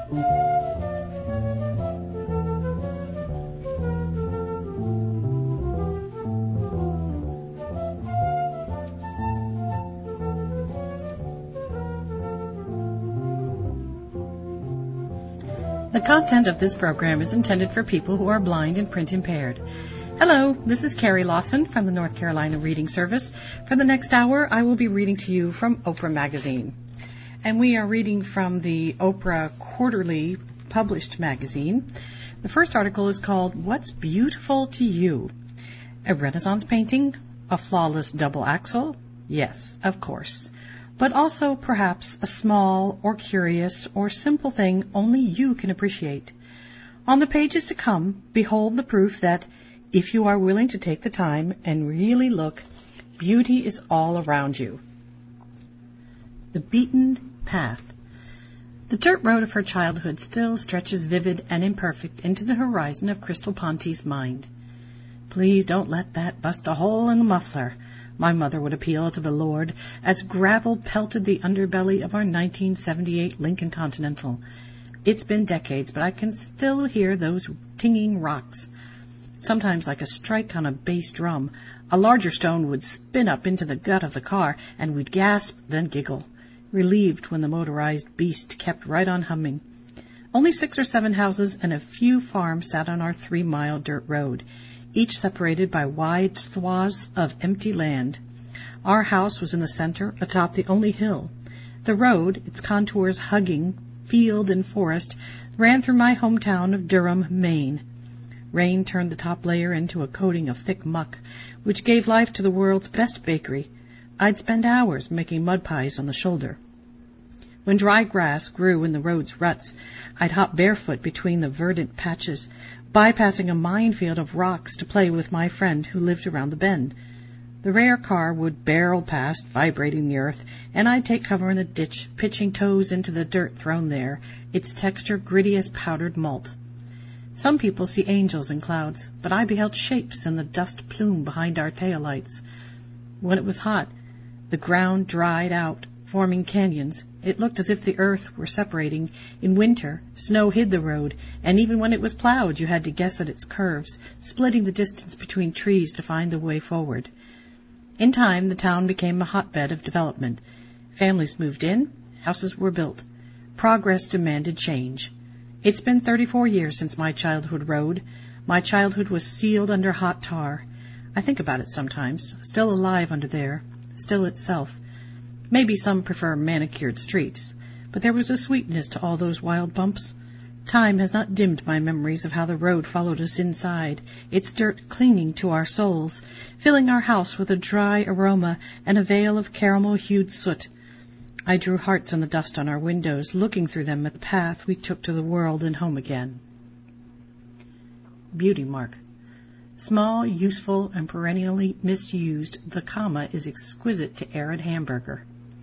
The content of this program is intended for people who are blind and print impaired. Hello, this is Carrie Lawson from the North Carolina Reading Service. For the next hour, I will be reading to you from Oprah Magazine. And we are reading from the Oprah Quarterly published magazine. The first article is called, What's Beautiful to You? A Renaissance painting? A flawless double axle? Yes, of course. But also perhaps a small or curious or simple thing only you can appreciate. On the pages to come, behold the proof that, if you are willing to take the time and really look, beauty is all around you. The Beaten Path. The dirt road of her childhood still stretches vivid and imperfect into the horizon of Crystal Ponte's mind. Please don't let that bust a hole in the muffler, my mother would appeal to the Lord as gravel pelted the underbelly of our 1978 Lincoln Continental. It's been decades, but I can still hear those tinging rocks. Sometimes, like a strike on a bass drum, a larger stone would spin up into the gut of the car, and we'd gasp, then giggle, relieved when the motorized beast kept right on humming. Only 6 or 7 houses and a few farms sat on our 3-mile dirt road, each separated by wide swaths of empty land. Our house was in the center, atop the only hill. The road, its contours hugging field and forest, ran through my hometown of Durham, Maine. Rain turned the top layer into a coating of thick muck, which gave life to the world's best bakery. I'd spend hours making mud pies on the shoulder. When dry grass grew in the road's ruts, I'd hop barefoot between the verdant patches, bypassing a minefield of rocks to play with my friend who lived around the bend. The rare car would barrel past, vibrating the earth, and I'd take cover in the ditch, pitching toes into the dirt thrown there, its texture gritty as powdered malt. Some people see angels in clouds, but I beheld shapes in the dust plume behind our taillights. When it was hot, the ground dried out, forming canyons. It looked as if the earth were separating. In winter, snow hid the road, and even when it was plowed, you had to guess at its curves, splitting the distance between trees to find the way forward. In time, the town became a hotbed of development. Families moved in, houses were built. Progress demanded change. It's been 34 years since my childhood rode. My childhood was sealed under hot tar. I think about it sometimes, still alive under there, still itself. Maybe some prefer manicured streets, but there was a sweetness to all those wild bumps. Time has not dimmed my memories of how the road followed us inside, its dirt clinging to our souls, filling our house with a dry aroma and a veil of caramel-hued soot. I drew hearts in the dust on our windows, looking through them at the path we took to the world and home again. Beauty mark. Small, useful, and perennially misused, the comma is exquisite to arid hamburger.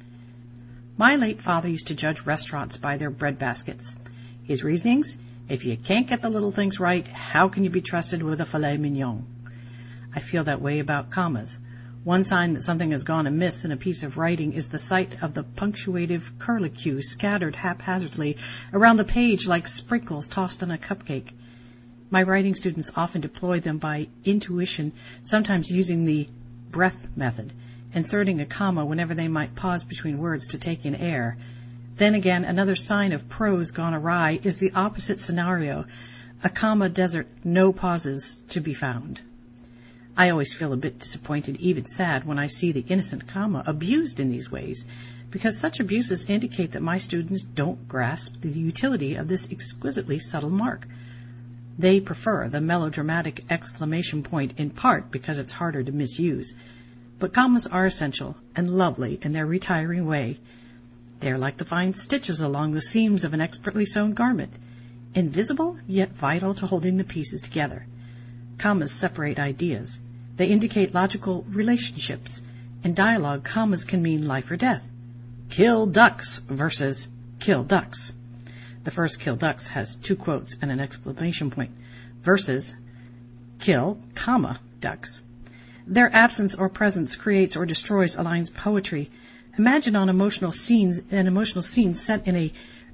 My late father used to judge restaurants by their bread baskets. His reasonings? If you can't get the little things right, how can you be trusted with a filet mignon? I feel that way about commas. One sign that something has gone amiss in a piece of writing is the sight of the punctuative curlicue scattered haphazardly around the page like sprinkles tossed on a cupcake. My writing students often deploy them by intuition, sometimes using the breath method, inserting a comma whenever they might pause between words to take in air. Then again, another sign of prose gone awry is the opposite scenario, a comma desert, no pauses to be found. I always feel a bit disappointed, even sad, when I see the innocent comma abused in these ways, because such abuses indicate that my students don't grasp the utility of this exquisitely subtle mark. They prefer the melodramatic exclamation point in part because it's harder to misuse. But commas are essential and lovely in their retiring way. They are like the fine stitches along the seams of an expertly sewn garment, invisible yet vital to holding the pieces together. Commas separate ideas. They indicate logical relationships. In dialogue, commas can mean life or death. Kill ducks versus kill ducks. The first kill ducks has 2 quotes and an exclamation point, versus kill, comma, ducks. Their absence or presence creates or destroys a line's poetry. Imagine an emotional scene set in a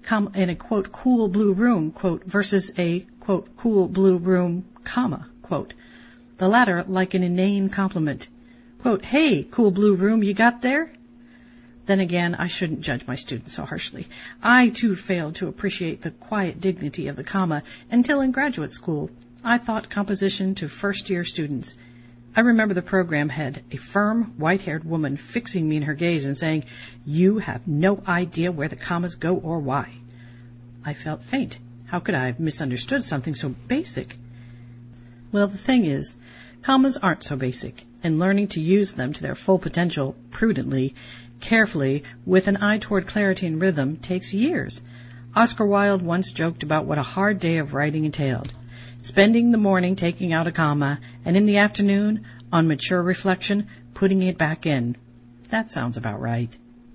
in a, quote, cool blue room, quote, versus a, quote, cool blue room, comma, quote. The latter like an inane compliment. Quote, hey, cool blue room you got there? Then again, I shouldn't judge my students so harshly. I, too, failed to appreciate the quiet dignity of the comma until in graduate school I taught composition to first-year students. I remember the program head, a firm, white-haired woman, fixing me in her gaze and saying, "You have no idea where the commas go or why." I felt faint. How could I have misunderstood something so basic? Well, the thing is, commas aren't so basic, and learning to use them to their full potential, prudently, carefully, with an eye toward clarity and rhythm, takes years. Oscar Wilde once joked about what a hard day of writing entailed. Spending the morning taking out a comma, and in the afternoon, on mature reflection, putting it back in. That sounds about right.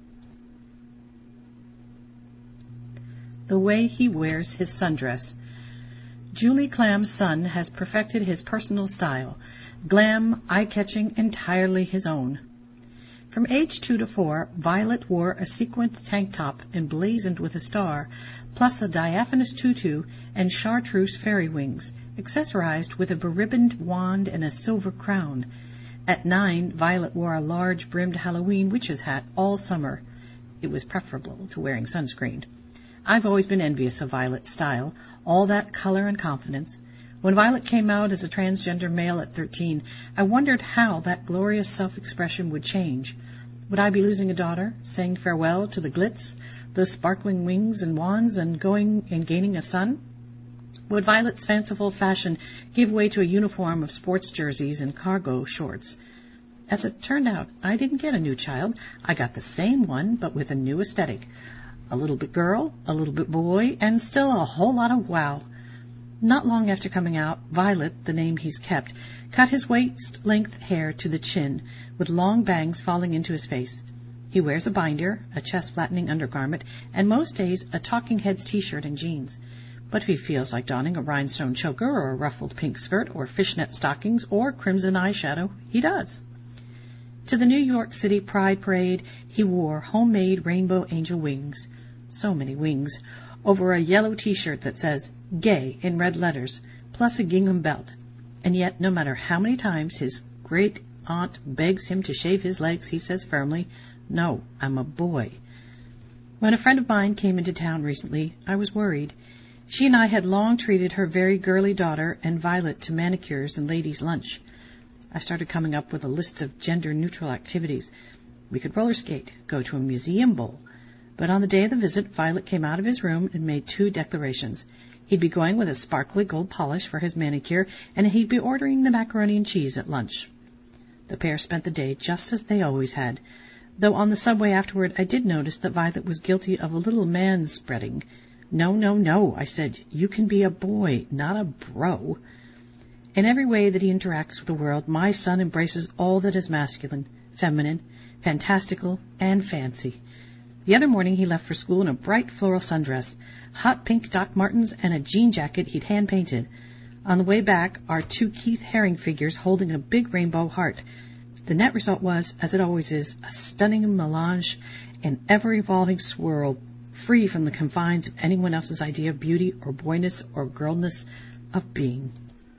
The way he wears his sundress. Julie Clam's son has perfected his personal style, glam, eye-catching, entirely his own. From age 2 to 4, Violet wore a sequined tank top emblazoned with a star, plus a diaphanous tutu and chartreuse fairy wings, accessorized with a beribboned wand and a silver crown. At 9, Violet wore a large brimmed Halloween witch's hat all summer. It was preferable to wearing sunscreen. I've always been envious of Violet's style, all that color and confidence. When Violet came out as a transgender male at 13, I wondered how that glorious self-expression would change. Would I be losing a daughter, saying farewell to the glitz, the sparkling wings and wands, and going and gaining a son? Would Violet's fanciful fashion give way to a uniform of sports jerseys and cargo shorts? As it turned out, I didn't get a new child. I got the same one, but with a new aesthetic. A little bit girl, a little bit boy, and still a whole lot of wow. Not long after coming out, Violet, the name he's kept, cut his waist-length hair to the chin, with long bangs falling into his face. He wears a binder, a chest-flattening undergarment, and most days a Talking Heads t-shirt and jeans. But if he feels like donning a rhinestone choker or a ruffled pink skirt or fishnet stockings or crimson eyeshadow, he does. To the New York City Pride Parade, he wore homemade rainbow angel wings. So many wings. Over a yellow t-shirt that says "Gay" in red letters, plus a gingham belt. And yet, no matter how many times his great-aunt begs him to shave his legs, he says firmly, "No, I'm a boy." When a friend of mine came into town recently, I was worried. She and I had long treated her very girly daughter and Violet to manicures and ladies' lunch. I started coming up with a list of gender-neutral activities. We could roller skate, go to a museum bowl. But on the day of the visit, Violet came out of his room and made 2 declarations. He'd be going with a sparkly gold polish for his manicure, and he'd be ordering the macaroni and cheese at lunch. The pair spent the day just as they always had, though on the subway afterward I did notice that Violet was guilty of a little man-spreading. "No, no, no," I said. "You can be a boy, not a bro." In every way that he interacts with the world, my son embraces all that is masculine, feminine, fantastical, and fancy. The other morning he left for school in a bright floral sundress, hot pink Doc Martens, and a jean jacket he'd hand-painted. On the way back are 2 Keith Haring figures holding a big rainbow heart. The net result was, as it always is, a stunning melange, an ever-evolving swirl, free from the confines of anyone else's idea of beauty or boyness or girlness of being.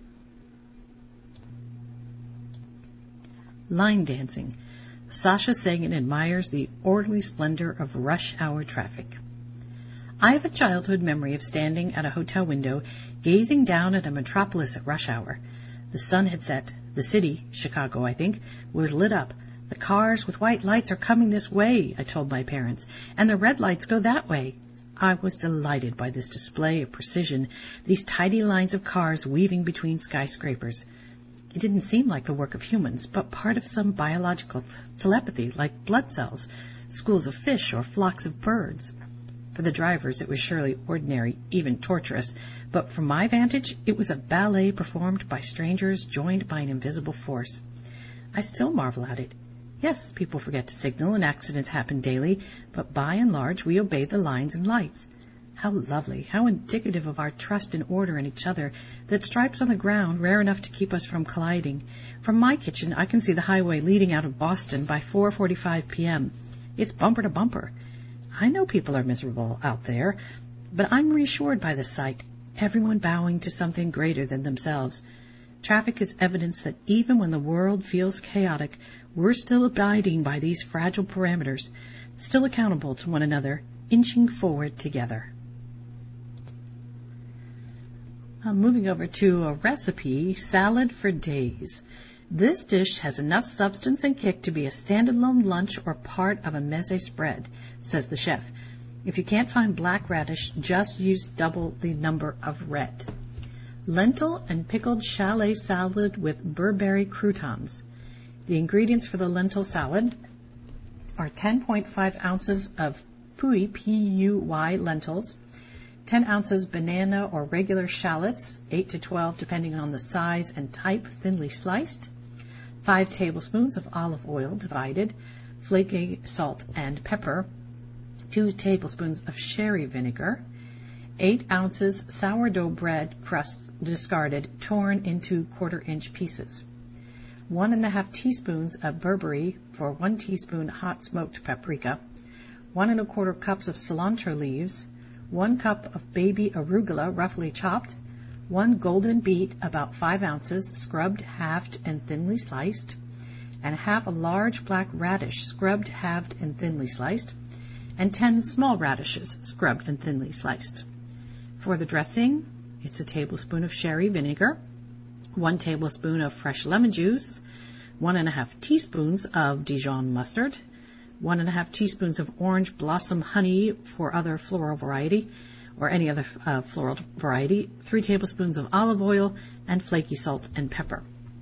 Line dancing. Sasha Sagan admires the orderly splendor of rush hour traffic. I have a childhood memory of standing at a hotel window, gazing down at a metropolis at rush hour. The sun had set. The city, Chicago, I think, was lit up. "The cars with white lights are coming this way," I told my parents, "and the red lights go that way." I was delighted by this display of precision, these tidy lines of cars weaving between skyscrapers. It didn't seem like the work of humans, but part of some biological telepathy, like blood cells, schools of fish, or flocks of birds. For the drivers, it was surely ordinary, even torturous, but from my vantage, it was a ballet performed by strangers joined by an invisible force. I still marvel at it. Yes, people forget to signal, and accidents happen daily, but by and large we obey the lines and lights. How lovely, how indicative of our trust and order in each other, that stripes on the ground rare enough to keep us from colliding. From my kitchen I can see the highway leading out of Boston by 4:45 p.m. It's bumper to bumper. I know people are miserable out there. But I'm reassured by the sight, everyone bowing to something greater than themselves. Traffic is evidence that even when the world feels chaotic, we're still abiding by these fragile parameters, still accountable to one another, inching forward together. Moving over to a recipe, salad for days. This dish has enough substance and kick to be a standalone lunch or part of a meze spread, says the chef. If you can't find black radish, just use double the number of red. Lentil and pickled chalet salad with Burberry croutons. The ingredients for the lentil salad are 10.5 ounces of Puy, P-U-Y, lentils, 10 ounces banana or regular shallots, 8 to 12 depending on the size and type, thinly sliced, 5 tablespoons of olive oil divided, flaky salt and pepper, 2 tablespoons of sherry vinegar, 8 ounces sourdough bread crust discarded, torn into quarter-inch pieces, 1½ teaspoons of Burberry for 1 teaspoon hot smoked paprika, 1 1/4 cups of cilantro leaves, 1 cup of baby arugula roughly chopped, 1 golden beet about 5 ounces scrubbed, halved, and thinly sliced, and half a large black radish scrubbed, halved, and thinly sliced, and 10 small radishes scrubbed and thinly sliced. For the dressing, it's a tablespoon of sherry vinegar, 1 tablespoon of fresh lemon juice, 1½ teaspoons of Dijon mustard, 1½ teaspoons of orange blossom honey for other floral variety, or any other floral variety, 3 tablespoons of olive oil, and flaky salt and pepper.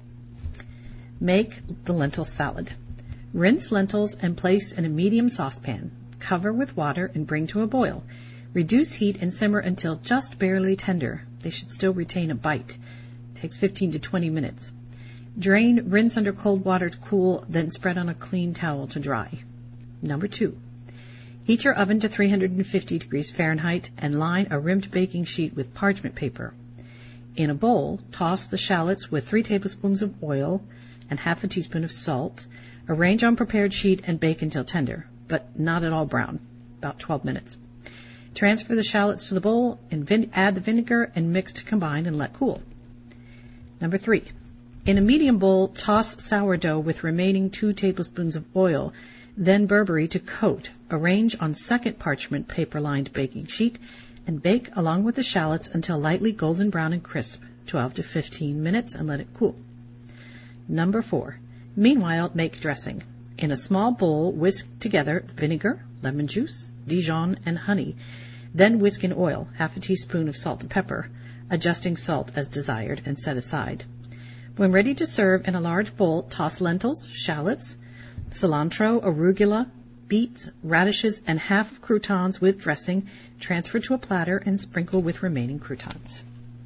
Make the lentil salad. Rinse lentils and place in a medium saucepan. Cover with water and bring to a boil. Reduce heat and simmer until just barely tender. They should still retain a bite. It takes 15 to 20 minutes. Drain, rinse under cold water to cool, then spread on a clean towel to dry. Number 2. Heat your oven to 350 degrees Fahrenheit and line a rimmed baking sheet with parchment paper. In a bowl, toss the shallots with 3 tablespoons of oil and ½ teaspoon of salt. Arrange on prepared sheet and bake until tender, but not at all brown, about 12 minutes. Transfer the shallots to the bowl and add the vinegar and mix to combine and let cool. Number 3. In a medium bowl, toss sourdough with remaining 2 tablespoons of oil, then Burberry to coat. Arrange on second parchment paper-lined baking sheet and bake along with the shallots until lightly golden brown and crisp, 12 to 15 minutes, and let it cool. Number 4. Meanwhile, make dressing. In a small bowl, whisk together vinegar, lemon juice, Dijon, and honey. Then whisk in oil, ½ teaspoon of salt and pepper, adjusting salt as desired, and set aside. When ready to serve in a large bowl, toss lentils, shallots, cilantro, arugula, beets, radishes, and half of croutons with dressing. Transfer to a platter and sprinkle with remaining croutons.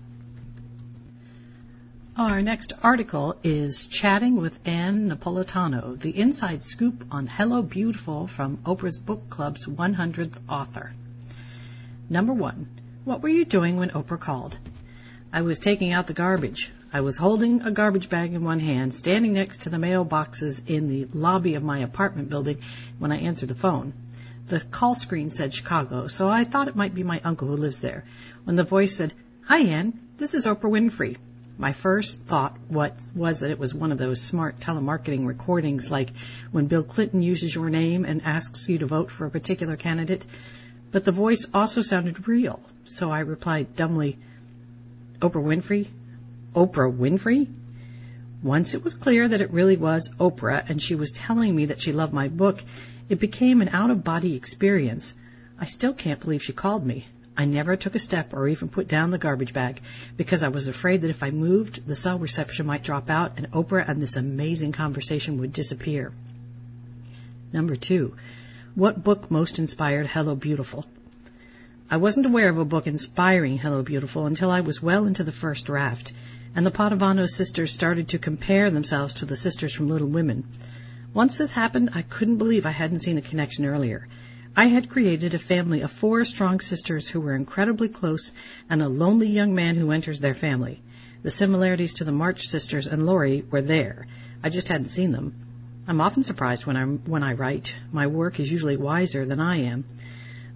Our next article is Chatting with Ann Napolitano, the inside scoop on Hello Beautiful from Oprah's Book Club's 100th author. Number 1. What were you doing when Oprah called? I was taking out the garbage. I was holding a garbage bag in one hand, standing next to the mailboxes in the lobby of my apartment building when I answered the phone. The call screen said Chicago, so I thought it might be my uncle who lives there. When the voice said, "Hi, Ann, this is Oprah Winfrey," my first thought was that it was one of those smart telemarketing recordings, like when Bill Clinton uses your name and asks you to vote for a particular candidate. But the voice also sounded real, so I replied dumbly, "Oprah Winfrey? Oprah Winfrey?" Once it was clear that it really was Oprah and she was telling me that she loved my book, it became an out-of-body experience. I still can't believe she called me. I never took a step or even put down the garbage bag because I was afraid that if I moved, the cell reception might drop out and Oprah and this amazing conversation would disappear. Number 2. What book most inspired Hello Beautiful? I wasn't aware of a book inspiring Hello Beautiful until I was well into the first draft, and the Padavano sisters started to compare themselves to the sisters from Little Women. Once this happened, I couldn't believe I hadn't seen the connection earlier. I had created a family of 4 strong sisters who were incredibly close and a lonely young man who enters their family. The similarities to the March sisters and Laurie were there. I just hadn't seen them. I'm often surprised when I write. My work is usually wiser than I am.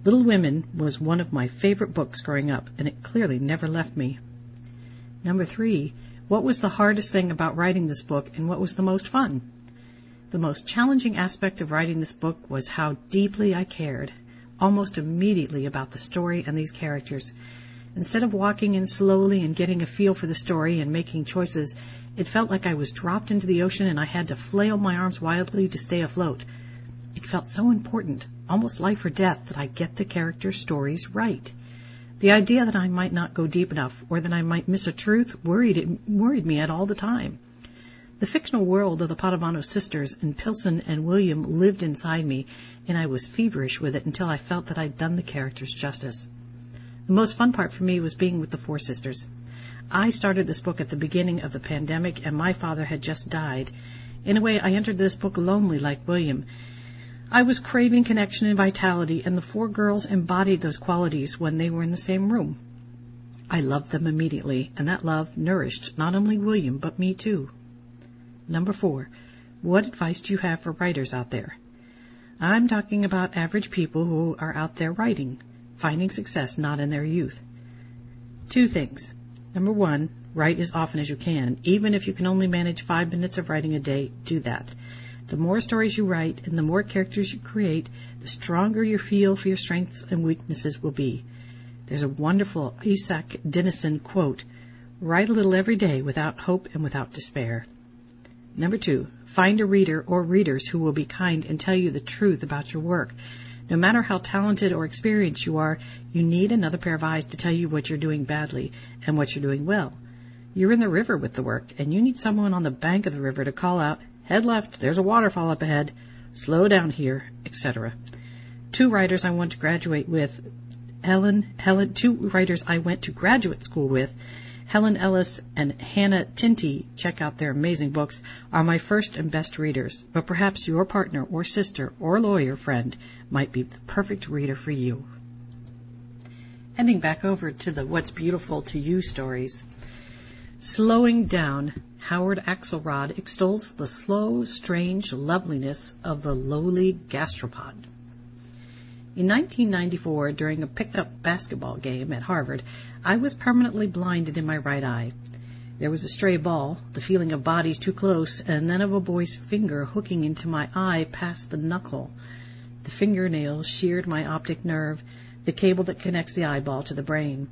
Little Women was one of my favorite books growing up, and it clearly never left me. Number 3, what was the hardest thing about writing this book, and what was the most fun? The most challenging aspect of writing this book was how deeply I cared, almost immediately, about the story and these characters. Instead of walking in slowly and getting a feel for the story and making choices, it felt like I was dropped into the ocean and I had to flail my arms wildly to stay afloat. It felt so important, almost life or death, that I get the characters' stories right. The idea that I might not go deep enough or that I might miss a truth worried me at all the time. The fictional world of the Padavano sisters and Pilson and William lived inside me, and I was feverish with it until I felt that I'd done the characters justice. The most fun part for me was being with the 4 sisters. I started this book at the beginning of the pandemic, and my father had just died. In a way, I entered this book lonely like William. I was craving connection and vitality, and the 4 girls embodied those qualities when they were in the same room. I loved them immediately, and that love nourished not only William, but me too. Number 4, what advice do you have for writers out there? I'm talking about average people who are out there writing, finding success not in their youth. 2 things. Number 1, write as often as you can. Even if you can only manage 5 minutes of writing a day, do that. The more stories you write and the more characters you create, the stronger your feel for your strengths and weaknesses will be. There's a wonderful Isaac Dinesen quote, "Write a little every day without hope and without despair." Number 2, find a reader or readers who will be kind and tell you the truth about your work. No matter how talented or experienced you are, you need another pair of eyes to tell you what you're doing badly and what you're doing well. You're in the river with the work, and you need someone on the bank of the river to call out, "Head left, there's a waterfall up ahead, slow down here," etc. 2 writers I went to graduate with, two writers I went to graduate school with, Helen Ellis and Hannah Tinty, check out their amazing books, are my first and best readers, but perhaps your partner or sister or lawyer friend might be the perfect reader for you. Heading back over to the What's Beautiful to You stories. Slowing down, Howard Axelrod extols the slow, strange loveliness of the lowly gastropod. In 1994, during a pickup basketball game at Harvard, I was permanently blinded in my right eye. There was a stray ball, the feeling of bodies too close, and then of a boy's finger hooking into my eye past the knuckle. The fingernail sheared my optic nerve, the cable that connects the eyeball to the brain.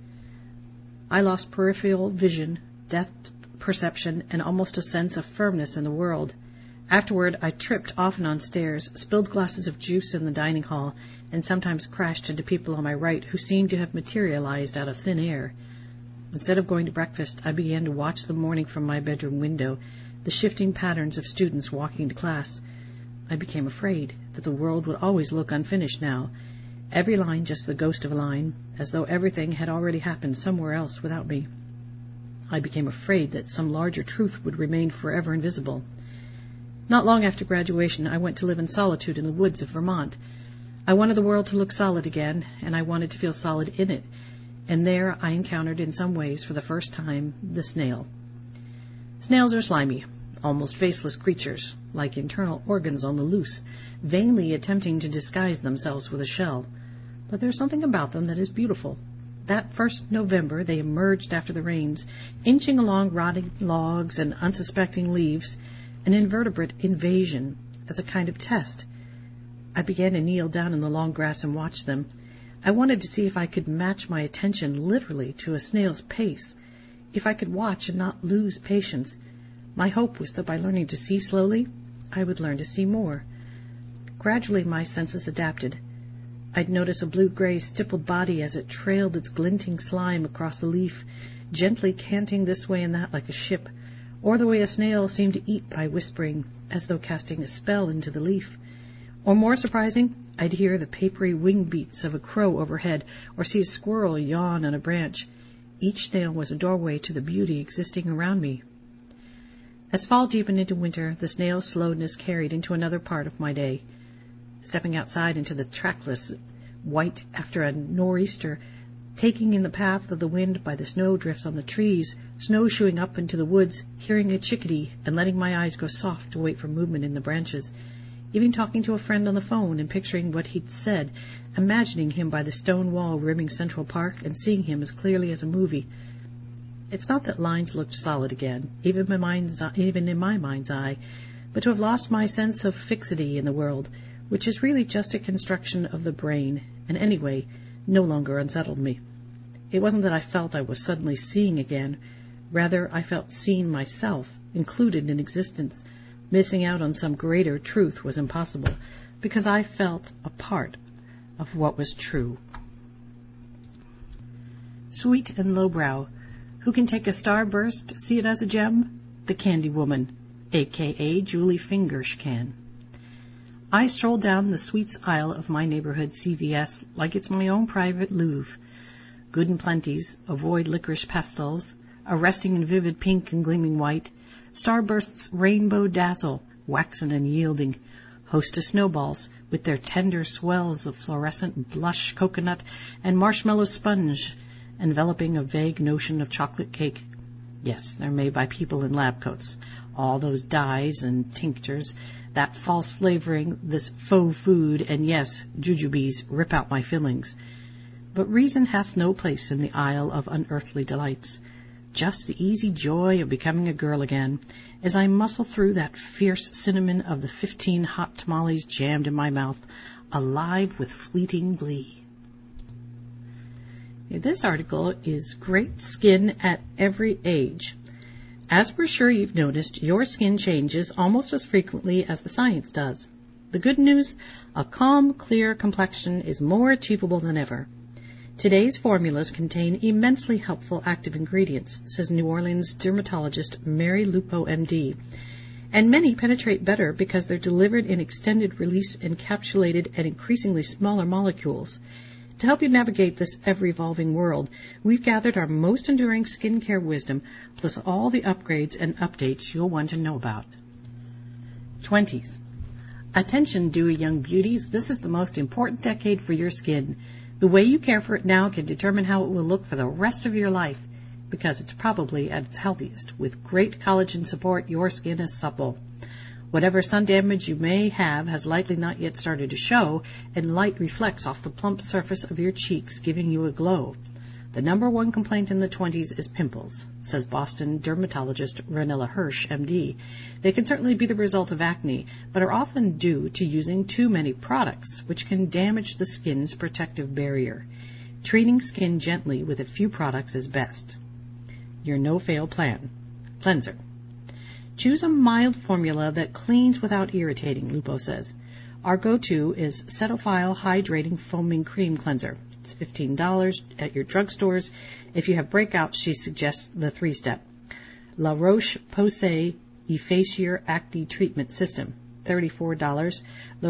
I lost peripheral vision, depth perception, and almost a sense of firmness in the world. Afterward, I tripped often on stairs, spilled glasses of juice in the dining hall, and sometimes crashed into people on my right who seemed to have materialized out of thin air. Instead of going to breakfast, I began to watch the morning from my bedroom window, the shifting patterns of students walking to class. I became afraid that the world would always look unfinished now, every line just the ghost of a line, as though everything had already happened somewhere else without me. I became afraid that some larger truth would remain forever invisible. Not long after graduation, I went to live in solitude in the woods of Vermont. I wanted the world to look solid again, and I wanted to feel solid in it. And there I encountered, in some ways for the first time, the snail. Snails are slimy, almost faceless creatures, like internal organs on the loose, vainly attempting to disguise themselves with a shell. But there's something about them that is beautiful. That first November they emerged after the rains, inching along rotting logs and unsuspecting leaves, an invertebrate invasion as a kind of test. I began to kneel down in the long grass and watch them. I wanted to see if I could match my attention literally to a snail's pace, if I could watch and not lose patience. My hope was that by learning to see slowly, I would learn to see more. Gradually my senses adapted. I'd notice a blue-gray stippled body as it trailed its glinting slime across the leaf, gently canting this way and that like a ship, or the way a snail seemed to eat by whispering, as though casting a spell into the leaf. Or more surprising, I'd hear the papery wing beats of a crow overhead, or see a squirrel yawn on a branch. Each snail was a doorway to the beauty existing around me. As fall deepened into winter, the snail's slowness carried into another part of my day. Stepping outside into the trackless white after a nor'easter, taking in the path of the wind by the snowdrifts on the trees, snowshoeing up into the woods, hearing a chickadee, and letting my eyes go soft to wait for movement in the branches. even talking to a friend on the phone and picturing what he'd said, imagining him by the stone wall rimming Central Park and seeing him as clearly as a movie. It's not that lines looked solid again, even in my mind's eye, but to have lost my sense of fixity in the world, which is really just a construction of the brain, and anyway, no longer unsettled me. It wasn't that I felt I was suddenly seeing again. Rather, I felt seeing myself, included in existence. Missing out on some greater truth was impossible, because I felt a part of what was true. Sweet and lowbrow, who can take a starburst, see it as a gem? The Candy Woman, a.k.a. Julie Fingers, can. I stroll down the sweets aisle of my neighborhood CVS like it's my own private Louvre. Good and plenties, avoid licorice pastels, arresting in vivid pink and gleaming white, starbursts rainbow dazzle, waxen and yielding, hostess snowballs with their tender swells of fluorescent blush coconut and marshmallow sponge, enveloping a vague notion of chocolate cake. Yes, they're made by people in lab coats. All those dyes and tinctures, that false flavoring, this faux food, and yes, jujubes rip out my fillings. But reason hath no place in the isle of unearthly delights. Just the easy joy of becoming a girl again, as I muscle through that fierce cinnamon of the 15 hot tamales jammed in my mouth, alive with fleeting glee. This article is Great Skin at Every Age. As we're sure you've noticed, your skin changes almost as frequently as the science does. The good news, a calm, clear complexion is more achievable than ever. Today's formulas contain immensely helpful active ingredients, says New Orleans dermatologist Mary Lupo, MD. And many penetrate better because they're delivered in extended-release encapsulated and increasingly smaller molecules. To help you navigate this ever-evolving world, we've gathered our most enduring skincare wisdom, plus all the upgrades and updates you'll want to know about. 20s. Attention, dewy young beauties, this is the most important decade for your skin. The way you care for it now can determine how it will look for the rest of your life, because it's probably at its healthiest. With great collagen support, your skin is supple. Whatever sun damage you may have has likely not yet started to show, and light reflects off the plump surface of your cheeks, giving you a glow. The number one complaint in the 20s is pimples, says Boston dermatologist Ranella Hirsch, MD. They can certainly be the result of acne, but are often due to using too many products, which can damage the skin's protective barrier. Treating skin gently with a few products is best. Your no-fail plan. Cleanser. Choose a mild formula that cleans without irritating, Lupo says. Our go-to is Cetaphil Hydrating Foaming Cream Cleanser. It's $15 at your drugstores. If you have breakouts, she suggests the 3-step. La Roche-Posay Effaceur Acne Treatment System, $34. La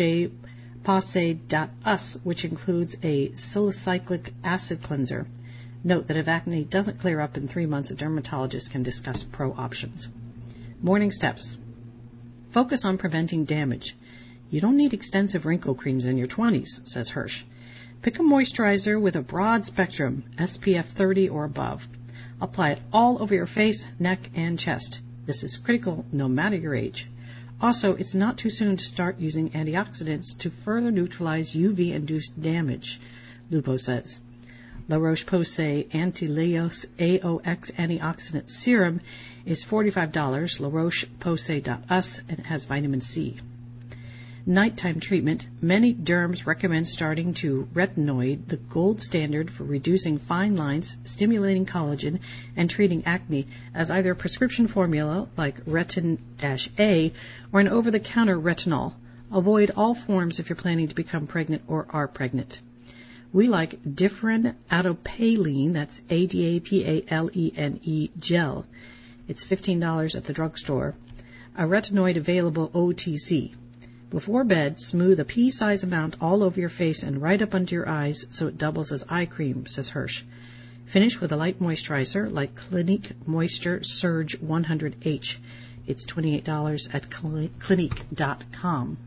Roche-Posay.us, which includes a salicylic acid cleanser. Note that if acne doesn't clear up in 3 months, a dermatologist can discuss pro options. Morning steps. Focus on preventing damage. You don't need extensive wrinkle creams in your 20s, says Hirsch. Pick a moisturizer with a broad spectrum, SPF 30 or above. Apply it all over your face, neck, and chest. This is critical no matter your age. Also, it's not too soon to start using antioxidants to further neutralize UV-induced damage, Lupo says. La Roche-Posay Anti-Leos AOX Antioxidant Serum is $45, La Roche-Posay.us, and it has vitamin C. Nighttime treatment. Many derms recommend starting to retinoid, the gold standard for reducing fine lines, stimulating collagen, and treating acne, as either a prescription formula like Retin-A or an over-the-counter retinol. Avoid all forms if you're planning to become pregnant or are pregnant. We like Differin Adapalene, that's ADAPALENE gel. It's $15 at the drugstore. A retinoid available OTC. Before bed, smooth a pea-size amount all over your face and right up under your eyes so it doubles as eye cream, says Hirsch. Finish with a light moisturizer like Clinique Moisture Surge 100H. It's $28 at Clinique.com.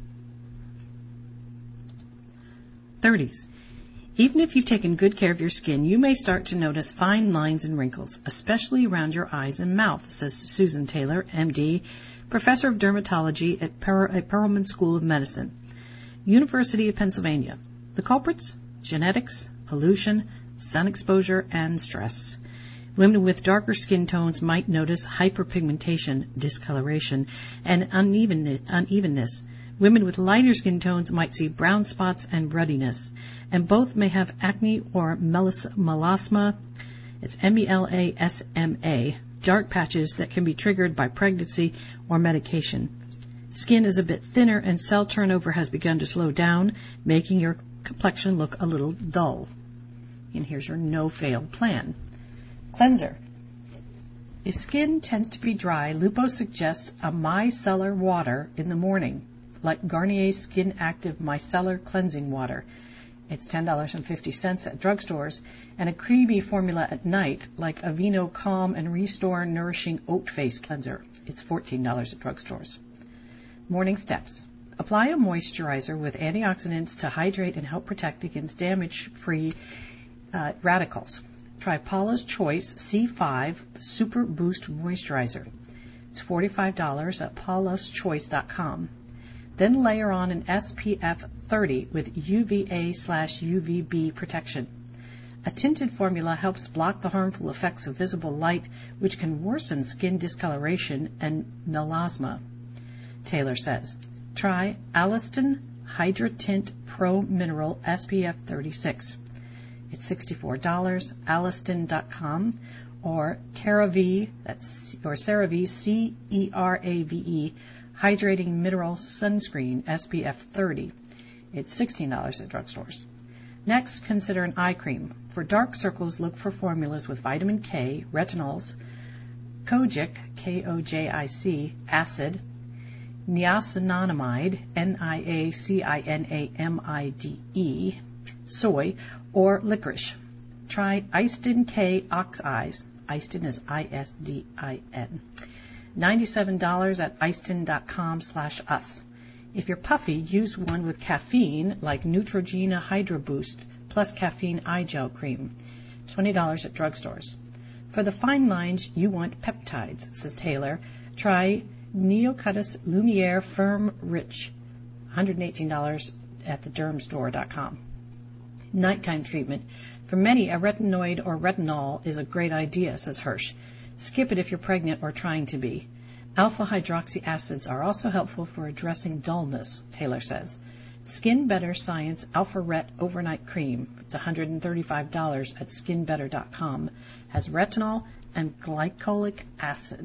30s. Even if you've taken good care of your skin, you may start to notice fine lines and wrinkles, especially around your eyes and mouth, says Susan Taylor, MD, professor of dermatology at Perelman School of Medicine, University of Pennsylvania. The culprits? Genetics, pollution, sun exposure, and stress. Women with darker skin tones might notice hyperpigmentation, discoloration, and unevenness. Women with lighter skin tones might see brown spots and ruddiness, and both may have acne or melasma. It's melasma, dark patches that can be triggered by pregnancy or medication. Skin is a bit thinner and cell turnover has begun to slow down, making your complexion look a little dull. And here's your no-fail plan. Cleanser. If skin tends to be dry, Lupo suggests a micellar water in the morning, like Garnier's Skin Active Micellar Cleansing Water. It's $10.50 at drugstores, and a creamy formula at night, like Aveeno Calm and Restore Nourishing Oat Face Cleanser. It's $14 at drugstores. Morning steps. Apply a moisturizer with antioxidants to hydrate and help protect against damage-free radicals. Try Paula's Choice C5 Super Boost Moisturizer. It's $45 at paulaschoice.com. Then layer on an SPF 30 with UVA/UVB protection. A tinted formula helps block the harmful effects of visible light, which can worsen skin discoloration and melasma. Taylor says, try Alistin Hydra Tint Pro Mineral SPF 36. It's $64, Alistin.com, or CeraVe, CeraVe, CERAVE, Hydrating Mineral Sunscreen SPF 30. It's $16 at drugstores. Next, consider an eye cream. For dark circles, look for formulas with vitamin K, retinols, Kojic, Kojic, acid, niacinamide, Niacinamide, soy, or licorice. Try Istin K Ox Eyes. Istin is ISDIN. $97 at istin.com/us. If you're puffy, use one with caffeine like Neutrogena Hydro Boost plus caffeine eye gel cream. $20 at drugstores. For the fine lines, you want peptides, says Taylor. Try Neocutis Lumiere Firm Rich. $118 at thedermstore.com. Nighttime treatment. For many, a retinoid or retinol is a great idea, says Hirsch. Skip it if you're pregnant or trying to be. Alpha-hydroxy acids are also helpful for addressing dullness, Taylor says. Skin Better Science Alpha-Ret Overnight Cream. It's $135 at skinbetter.com. Has retinol and glycolic acid.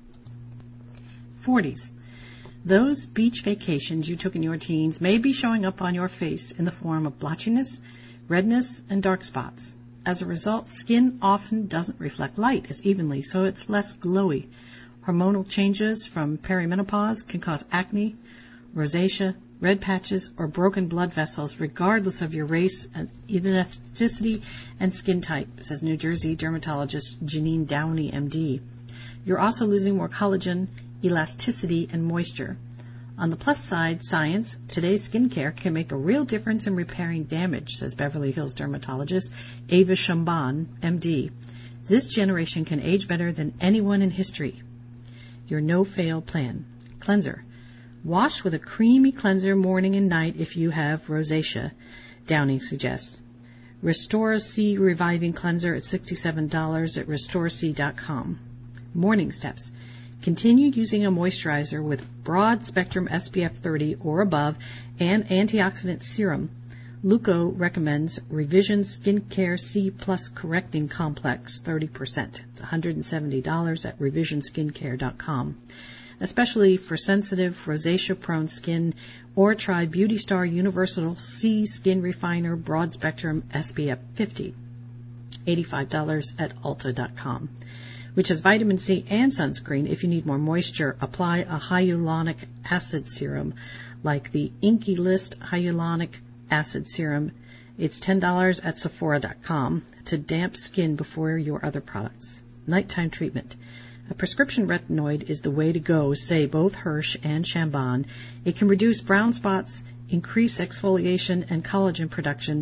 40s. Those beach vacations you took in your teens may be showing up on your face in the form of blotchiness, redness, and dark spots. As a result, skin often doesn't reflect light as evenly, so it's less glowy. Hormonal changes from perimenopause can cause acne, rosacea, red patches, or broken blood vessels, regardless of your race, ethnicity, and skin type, says New Jersey dermatologist Janine Downey, MD. You're also losing more collagen, elasticity, and moisture. On the plus side, science, today's skincare can make a real difference in repairing damage, says Beverly Hills dermatologist Ava Shamban, MD. This generation can age better than anyone in history. Your no-fail plan. Cleanser. Wash with a creamy cleanser morning and night if you have rosacea, Downey suggests. Restore C Reviving Cleanser at $67 at RestoreC.com. Morning steps. Continue using a moisturizer with broad spectrum SPF 30 or above and antioxidant serum. Luco recommends Revision Skincare C Plus Correcting Complex 30%. It's $170 at revisionskincare.com. Especially for sensitive, rosacea-prone skin, or try Beauty Star Universal C Skin Refiner Broad Spectrum SPF 50. $85 at Ulta.com. Which has vitamin C and sunscreen. If you need more moisture, apply a hyaluronic acid serum like the Inky List Hyaluronic Acid Serum. It's $10 at Sephora.com to damp skin before your other products. Nighttime treatment. A prescription retinoid is the way to go, say both Hirsch and Shamban. It can reduce brown spots, increase exfoliation and collagen production.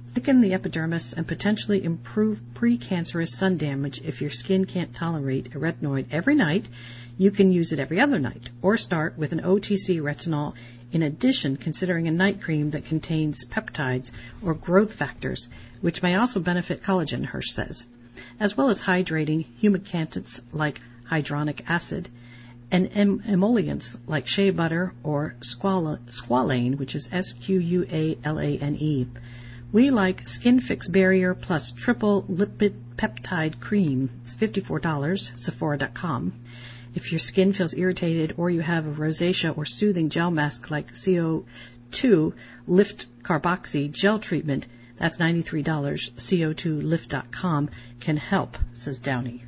thicken the epidermis, and potentially improve precancerous sun damage. If your skin can't tolerate a retinoid every night, you can use it every other night, or start with an OTC retinol in addition, considering a night cream that contains peptides or growth factors, which may also benefit collagen, Hirsch says, as well as hydrating humectants like hyaluronic acid and emollients like shea butter or squalane, which is Squalane. We like Skin Fix Barrier plus Triple Lipid Peptide Cream. It's $54, Sephora.com. If your skin feels irritated or you have a rosacea or soothing gel mask like CO2 Lift Carboxy Gel Treatment, that's $93. CO2lift.com can help, says Downey.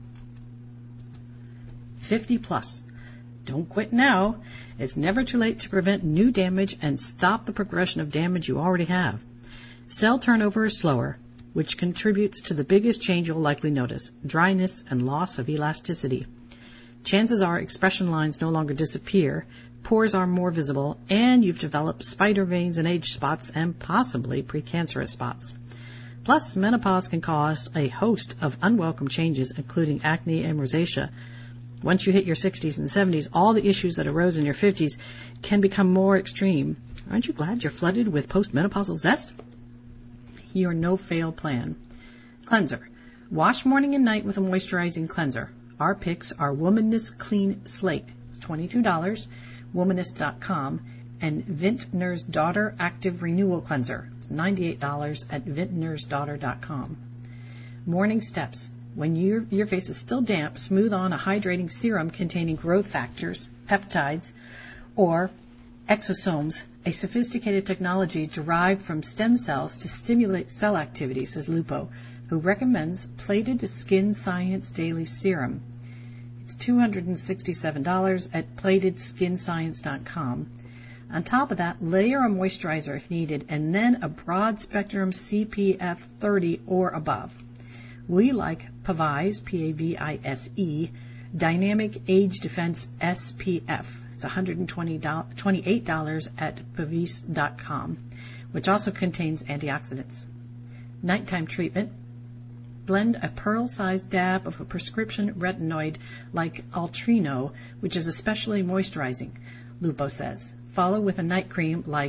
50 plus. Don't quit now. It's never too late to prevent new damage and stop the progression of damage you already have. Cell turnover is slower, which contributes to the biggest change you'll likely notice, dryness and loss of elasticity. Chances are expression lines no longer disappear, pores are more visible, and you've developed spider veins and age spots and possibly precancerous spots. Plus, menopause can cause a host of unwelcome changes, including acne and rosacea. Once you hit your 60s and 70s, all the issues that arose in your 50s can become more extreme. Aren't you glad you're flooded with postmenopausal zest? Your no-fail plan. Cleanser. Wash morning and night with a moisturizing cleanser. Our picks are Womanist Clean Slate. It's $22, Womanist.com, and Vintner's Daughter Active Renewal Cleanser. It's $98 at vintnersdaughter.com. Morning steps. When your face is still damp, smooth on a hydrating serum containing growth factors, peptides, or exosomes, a sophisticated technology derived from stem cells to stimulate cell activity, says Lupo, who recommends Plated Skin Science Daily Serum. It's $267 at platedskinscience.com. On top of that, layer a moisturizer if needed, and then a broad spectrum SPF 30 or above. We like Pavise, P-A-V-I-S-E, Dynamic Age Defense SPF. It's $128 at pavise.com, which also contains antioxidants. Nighttime treatment. Blend a pearl-sized dab of a prescription retinoid like Altrino, which is especially moisturizing, Lupo says. Follow with a night cream like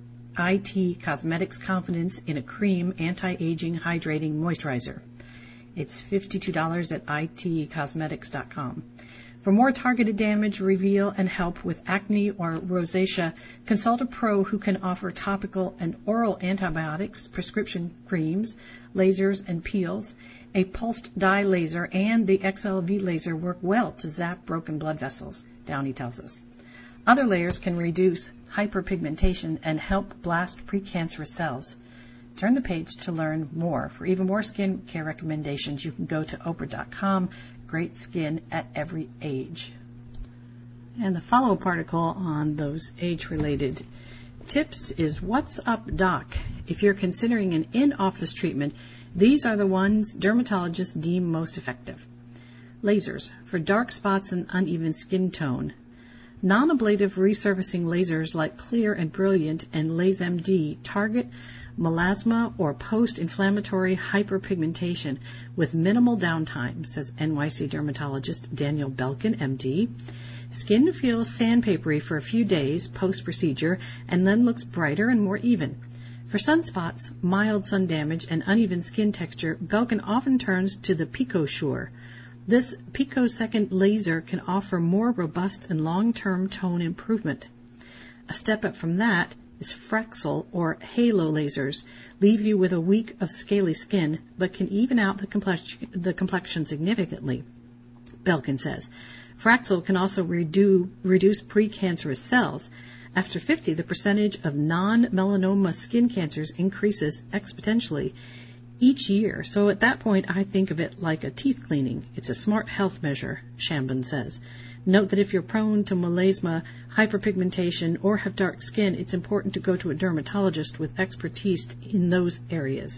IT Cosmetics Confidence in a Cream Anti-Aging Hydrating Moisturizer. It's $52 at itcosmetics.com. For more targeted damage, reveal, and help with acne or rosacea, consult a pro who can offer topical and oral antibiotics, prescription creams, lasers, and peels. A pulsed dye laser and the XLV laser work well to zap broken blood vessels, Downey tells us. Other layers can reduce hyperpigmentation and help blast precancerous cells. Turn the page to learn more. For even more skin care recommendations, you can go to Oprah.com. Great skin at every age. And the follow-up article on those age-related tips is What's Up, Doc? If you're considering an in-office treatment, these are the ones dermatologists deem most effective. Lasers for dark spots and uneven skin tone. Non-ablative resurfacing lasers like Clear and Brilliant and LaserMD target melasma or post-inflammatory hyperpigmentation with minimal downtime, says NYC dermatologist Daniel Belkin, MD. Skin feels sandpapery for a few days post-procedure and then looks brighter and more even. For sunspots, mild sun damage, and uneven skin texture, Belkin often turns to the PicoSure. This picosecond laser can offer more robust and long-term tone improvement. A step up from that is Fraxel or halo lasers, leave you with a week of scaly skin, but can even out the complexion significantly, Belkin says. Fraxel can also reduce precancerous cells. After 50, the percentage of non-melanoma skin cancers increases exponentially each year. So at that point, I think of it like a teeth cleaning. It's a smart health measure, Shambin says. Note that if you're prone to melasma, hyperpigmentation, or have dark skin, it's important to go to a dermatologist with expertise in those areas.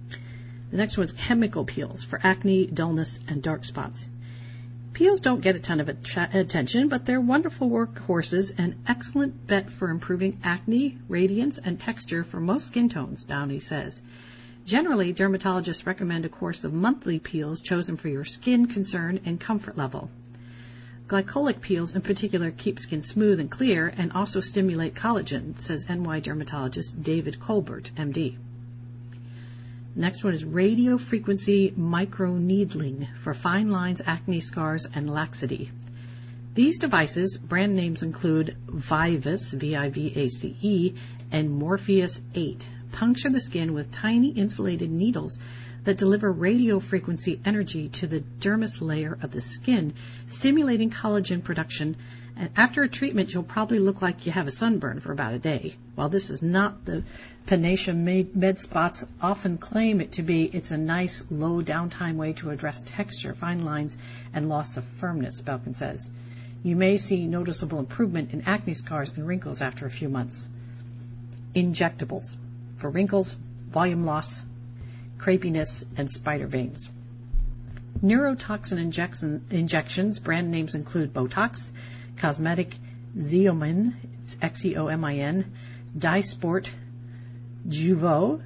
The next one is chemical peels for acne, dullness, and dark spots. Peels don't get a ton of attention, but they're wonderful workhorses and excellent bet for improving acne, radiance, and texture for most skin tones, Downey says. Generally, dermatologists recommend a course of monthly peels chosen for your skin concern and comfort level. Glycolic peels in particular keep skin smooth and clear and also stimulate collagen, says NY dermatologist David Colbert, MD. Next one is radiofrequency microneedling for fine lines, acne scars, and laxity. These devices, brand names include Vivace, V-I-V-A-C-E, and Morpheus 8, puncture the skin with tiny insulated needles that deliver radiofrequency energy to the dermis layer of the skin, stimulating collagen production. And after a treatment, you'll probably look like you have a sunburn for about a day. While this is not the Panacea med spots often claim it to be, it's a nice, low downtime way to address texture, fine lines, and loss of firmness, Belkin says. You may see noticeable improvement in acne scars and wrinkles after a few months. Injectables for wrinkles, volume loss, crepiness, and spider veins. Neurotoxin injections, brand names include Botox, Cosmetic, Xeomin, it's Xeomin, Dysport, Jeuveau,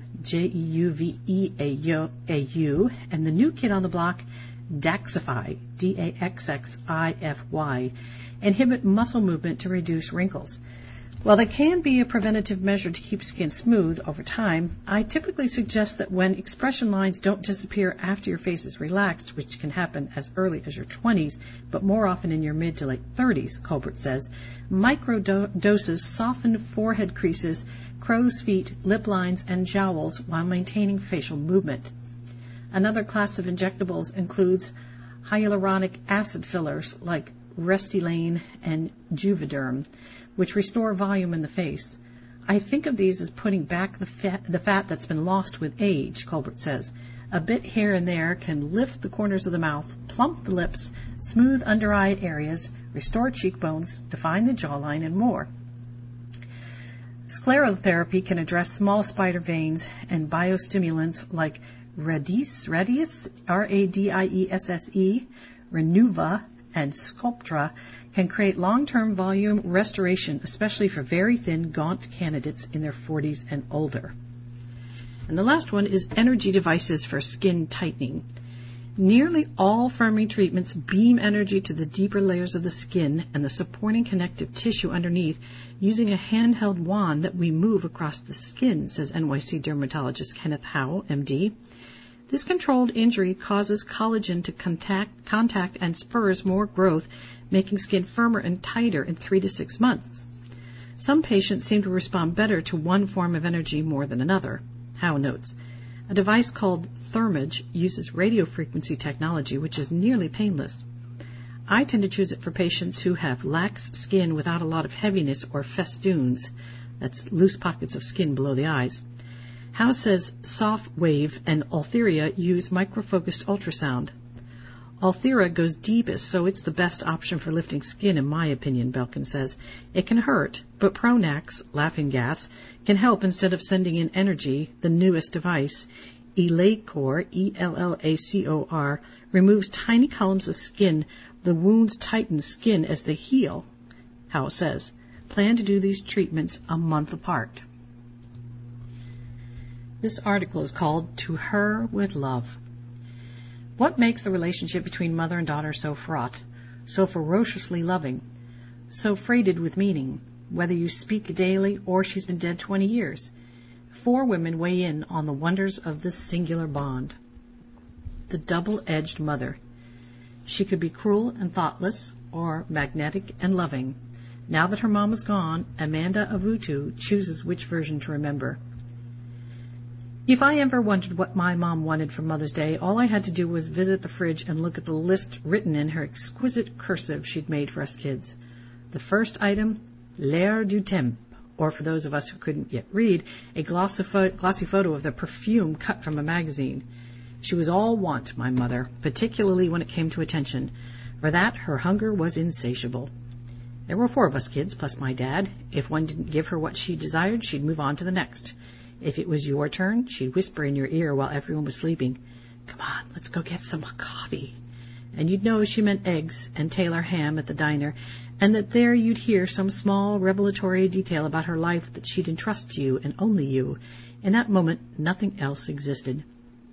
Jeuveau, and the new kid on the block, Daxxify, Daxxify, inhibit muscle movement to reduce wrinkles. While they can be a preventative measure to keep skin smooth over time, I typically suggest that when expression lines don't disappear after your face is relaxed, which can happen as early as your 20s, but more often in your mid to late 30s, Colbert says, microdoses soften forehead creases, crow's feet, lip lines, and jowls while maintaining facial movement. Another class of injectables includes hyaluronic acid fillers like Restylane and Juvederm, which restore volume in the face. I think of these as putting back the fat that's been lost with age, Colbert says. A bit here and there can lift the corners of the mouth, plump the lips, smooth under-eye areas, restore cheekbones, define the jawline, and more. Sclerotherapy can address small spider veins, and biostimulants like Radiesse, Radiesse, Renuva, and Sculptra can create long-term volume restoration, especially for very thin, gaunt candidates in their 40s and older. And the last one is energy devices for skin tightening. Nearly all firming treatments beam energy to the deeper layers of the skin and the supporting connective tissue underneath using a handheld wand that we move across the skin, says NYC dermatologist Kenneth Howe, MD. This controlled injury causes collagen to contact and spurs more growth, making skin firmer and tighter in 3 to 6 months. Some patients seem to respond better to one form of energy more than another. Howe notes, a device called Thermage uses radiofrequency technology, which is nearly painless. I tend to choose it for patients who have lax skin without a lot of heaviness or festoons, that's loose pockets of skin below the eyes. Howe says SoftWave and Ulthera use microfocused ultrasound. Ulthera goes deepest, so it's the best option for lifting skin, in my opinion, Belkin says. It can hurt, but Pronax, laughing gas, can help instead of sending in energy. The newest device, Ellacor, E-L-L-A-C-O-R, removes tiny columns of skin. The wounds tighten skin as they heal, Howe says. Plan to do these treatments a month apart. This article is called To Her with Love. What makes the relationship between mother and daughter so fraught, so ferociously loving, so freighted with meaning, whether you speak daily or she's been dead 20 years? 4 women weigh in on the wonders of this singular bond. The double-edged mother. She could be cruel and thoughtless, or magnetic and loving. Now that her mom is gone, Amanda Avutu chooses which version to remember. If I ever wondered what my mom wanted for Mother's Day, all I had to do was visit the fridge and look at the list written in her exquisite cursive she'd made for us kids. The first item, l'air du temps, or for those of us who couldn't yet read, a glossy photo of the perfume cut from a magazine. She was all want, my mother, particularly when it came to attention. For that, her hunger was insatiable. There were 4 of us kids, plus my dad. If one didn't give her what she desired, she'd move on to the next. If it was your turn, she'd whisper in your ear while everyone was sleeping, "Come on, let's go get some coffee." And you'd know she meant eggs and Taylor ham at the diner, and that there you'd hear some small revelatory detail about her life that she'd entrust to you and only you, In that moment, nothing else existed.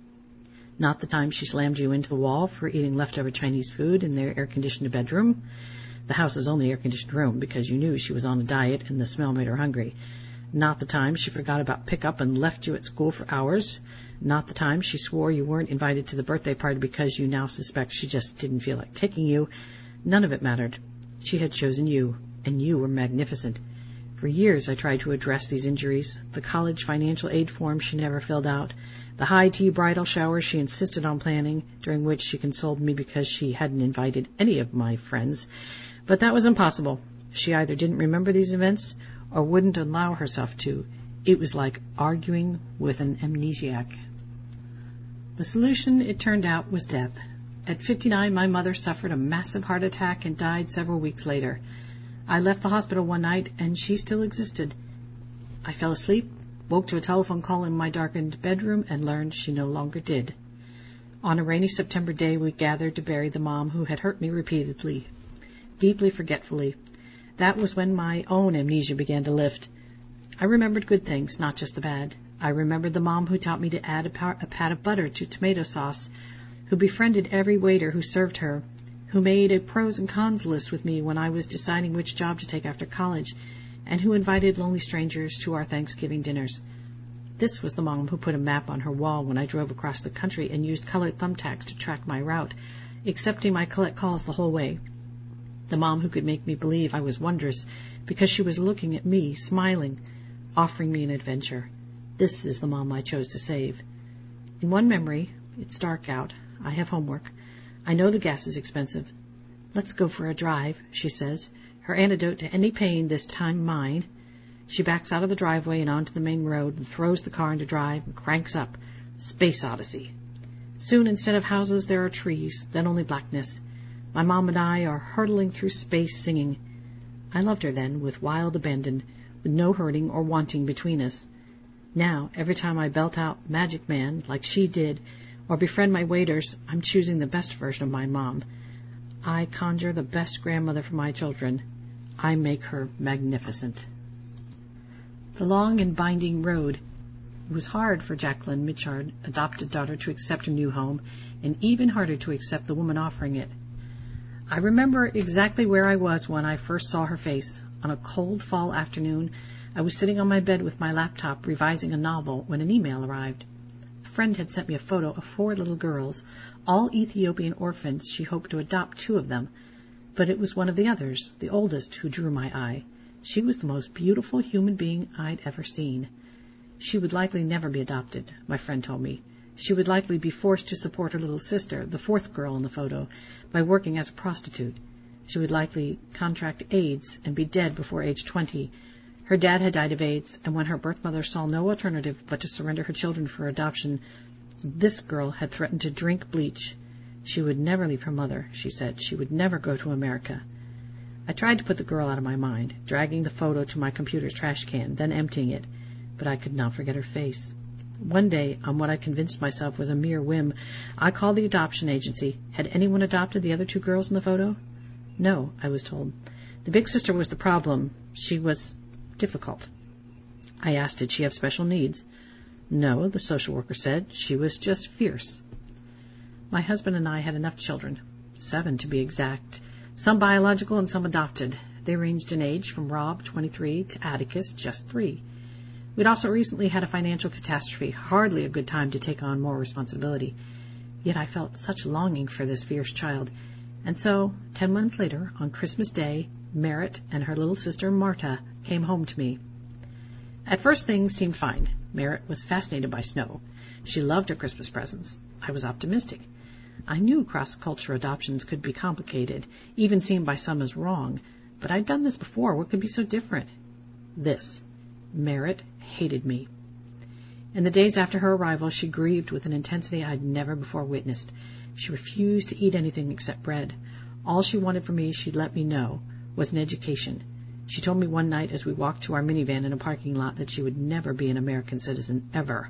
Not the time she slammed you into the wall for eating leftover Chinese food in their air-conditioned bedroom. The house's only air-conditioned room, because you knew she was on a diet and the smell made her hungry. Not the time she forgot about pickup and left you at school for hours. Not the time she swore you weren't invited to the birthday party because you now suspect she just didn't feel like taking you. None of it mattered. She had chosen you, and you were magnificent. For years I tried to address these injuries, the college financial aid form she never filled out, the high-tea bridal shower she insisted on planning, during which she consoled me because she hadn't invited any of my friends. But that was impossible. She either didn't remember these events or wouldn't allow herself to. It was like arguing with an amnesiac. The solution, it turned out, was death. At 59, my mother suffered a massive heart attack and died several weeks later. I left the hospital one night, and she still existed. I fell asleep, woke to a telephone call in my darkened bedroom, and learned she no longer did. On a rainy September day, we gathered to bury the mom who had hurt me repeatedly, deeply forgetfully. That was when my own amnesia began to lift. I remembered good things, not just the bad. I remembered the mom who taught me to add a pat of butter to tomato sauce, who befriended every waiter who served her, who made a pros and cons list with me when I was deciding which job to take after college, and who invited lonely strangers to our Thanksgiving dinners. This was the mom who put a map on her wall when I drove across the country and used colored thumbtacks to track my route, accepting my collect calls the whole way. The mom who could make me believe I was wondrous because she was looking at me, smiling, offering me an adventure. This is the mom I chose to save. In one memory, it's dark out, I have homework, I know the gas is expensive. Let's go for a drive, she says, her antidote to any pain, this time mine. She backs out of the driveway and onto the main road and throws the car into drive and cranks up. Space Odyssey. Soon, instead of houses, there are trees, then only blackness. My mom and I are hurtling through space singing. I loved her then with wild abandon, with no hurting or wanting between us. Now, every time I belt out Magic Man, like she did, or befriend my waiters, I'm choosing the best version of my mom. I conjure the best grandmother for my children. I make her magnificent. The long and binding road. It was hard for Jacqueline Mitchard, adopted daughter, to accept her new home, and even harder to accept the woman offering it. I remember exactly where I was when I first saw her face. On a cold fall afternoon, I was sitting on my bed with my laptop revising a novel when an email arrived. A friend had sent me a photo of 4 little girls, all Ethiopian orphans. She hoped to adopt 2 of them. But it was one of the others, the oldest, who drew my eye. She was the most beautiful human being I'd ever seen. She would likely never be adopted, my friend told me. She would likely be forced to support her little sister, the 4th girl in the photo, by working as a prostitute. She would likely contract AIDS and be dead before age 20. Her dad had died of AIDS, and when her birth mother saw no alternative but to surrender her children for adoption, this girl had threatened to drink bleach. She would never leave her mother, she said. She would never go to America. I tried to put the girl out of my mind, dragging the photo to my computer's trash can, then emptying it, but I could not forget her face. One day, on what I convinced myself was a mere whim, I called the adoption agency. Had anyone adopted the other 2 girls in the photo? No, I was told. The big sister was the problem. She was difficult. I asked, did she have special needs? No, the social worker said. She was just fierce. My husband and I had enough children, 7 to be exact, some biological and some adopted. They ranged in age from Rob, 23, to Atticus, just 3. We'd also recently had a financial catastrophe, hardly a good time to take on more responsibility. Yet I felt such longing for this fierce child. And so, 10 months later, on Christmas Day, Merritt and her little sister Marta came home to me. At first things seemed fine. Merritt was fascinated by snow. She loved her Christmas presents. I was optimistic. I knew cross-culture adoptions could be complicated, even seen by some as wrong, but I'd done this before. What could be so different? This. Merritt hated me. In the days after her arrival, she grieved with an intensity I'd never before witnessed. She refused to eat anything except bread. All she wanted from me, she'd let me know, was an education. She told me one night as we walked to our minivan in a parking lot that she would never be an American citizen, ever.